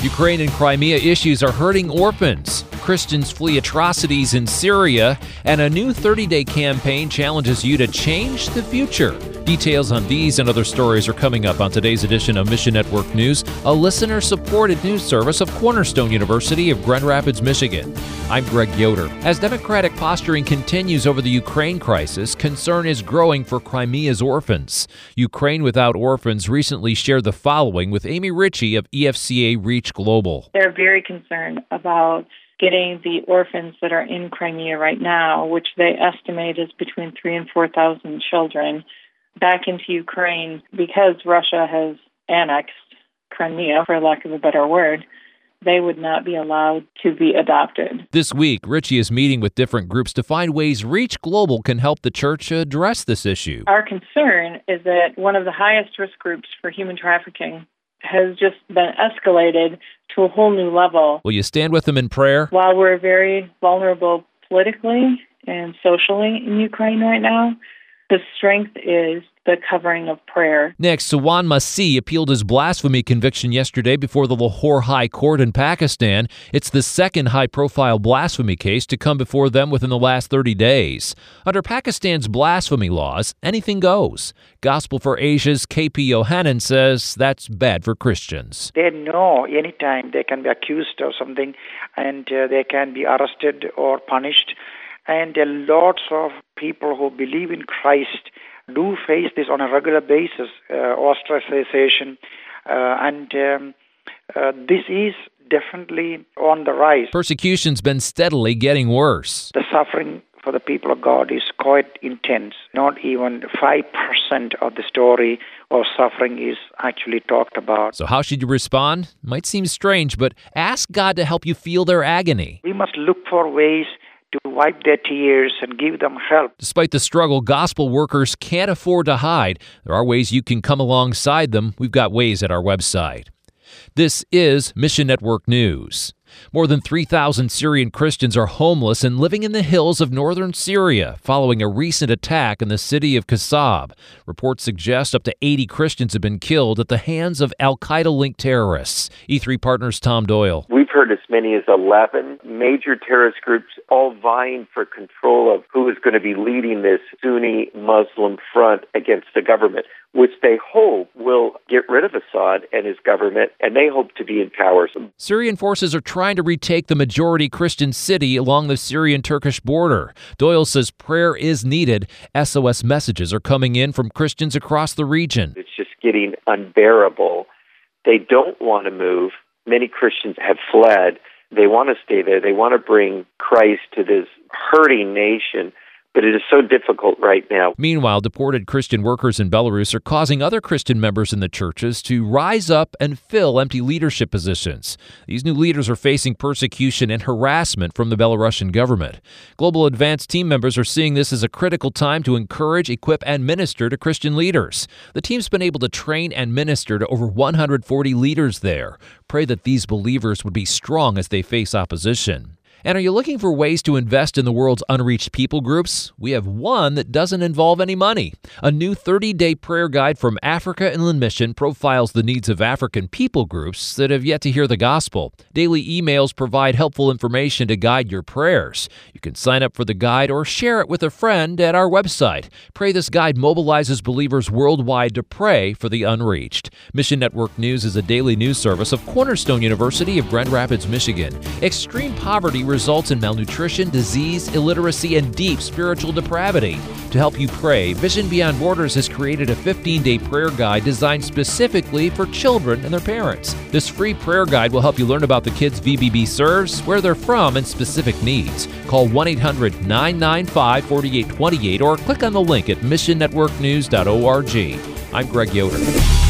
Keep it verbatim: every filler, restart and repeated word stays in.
Ukraine and Crimea issues are hurting orphans. Christians flee atrocities in Syria, and a new thirty-day campaign challenges you to change the future. Details on these and other stories are coming up on today's edition of Mission Network News, a listener-supported news service of Cornerstone University of Grand Rapids, Michigan. I'm Greg Yoder. As Democratic posturing continues over the Ukraine crisis, concern is growing for Crimea's orphans. Ukraine Without Orphans recently shared the following with Amy Ritchie of E F C A Reach Global. They're very concerned about getting the orphans that are in Crimea right now, which they estimate is between three and four thousand children, back into Ukraine because Russia has annexed Crimea, for lack of a better word. They would not be allowed to be adopted. This week, Ritchie is meeting with different groups to find ways Reach Global can help the church address this issue. Our concern is that one of the highest risk groups for human trafficking has just been escalated to a whole new level. Will you stand with them in prayer? While we're very vulnerable politically and socially in Ukraine right now, the strength is the covering of prayer. Next, Sawan Masih appealed his blasphemy conviction yesterday before the Lahore High Court in Pakistan. It's the second high-profile blasphemy case to come before them within the last thirty days. Under Pakistan's blasphemy laws, anything goes. Gospel for Asia's K P Yohanan says that's bad for Christians. They know anytime they can be accused of something and uh, they can be arrested or punished. And uh, lots of people who believe in Christ do face this on a regular basis, uh, ostracization, uh, and um, uh, this is definitely on the rise. Persecution's been steadily getting worse. The suffering for the people of God is quite intense. Not even five percent of the story of suffering is actually talked about. So how should you respond? Might seem strange, but ask God to help you feel their agony. We must look for ways to wipe their tears and give them help. Despite the struggle, gospel workers can't afford to hide. There are ways you can come alongside them. We've got ways at our website. This is Mission Network News. More than three thousand Syrian Christians are homeless and living in the hills of northern Syria following a recent attack in the city of Kasab. Reports suggest up to eighty Christians have been killed at the hands of al-Qaeda-linked terrorists. E three Partners' Tom Doyle. We've heard as many as eleven major terrorist groups all vying for control of who is going to be leading this Sunni Muslim front against the government, which they hope will get rid of Assad and his government, and they hope to be in power. Syrian forces are trying to retake the majority Christian city along the Syrian-Turkish border. Doyle says prayer is needed. S O S messages are coming in from Christians across the region. It's just getting unbearable. They don't want to move. Many Christians have fled. They want to stay there. They want to bring Christ to this hurting nation. But it is so difficult right now. Meanwhile, deported Christian workers in Belarus are causing other Christian members in the churches to rise up and fill empty leadership positions. These new leaders are facing persecution and harassment from the Belarusian government. Global Advance team members are seeing this as a critical time to encourage, equip, and minister to Christian leaders. The team's been able to train and minister to over one hundred forty leaders there. Pray that these believers would be strong as they face opposition. And are you looking for ways to invest in the world's unreached people groups? We have one that doesn't involve any money. A new thirty-day prayer guide from Africa Inland Mission profiles the needs of African people groups that have yet to hear the gospel. Daily emails provide helpful information to guide your prayers. You can sign up for the guide or share it with a friend at our website. Pray This Guide mobilizes believers worldwide to pray for the unreached. Mission Network News is a daily news service of Cornerstone University of Grand Rapids, Michigan. Extreme poverty results in malnutrition, disease, illiteracy, and deep spiritual depravity. To help you pray, Vision Beyond Borders has created a fifteen-day prayer guide designed specifically for children and their parents. This free prayer guide will help you learn about the kids V B B serves, where they're from, and specific needs. Call one eight hundred nine nine five four eight two eight or click on the link at mission network news dot org. I'm Greg Yoder.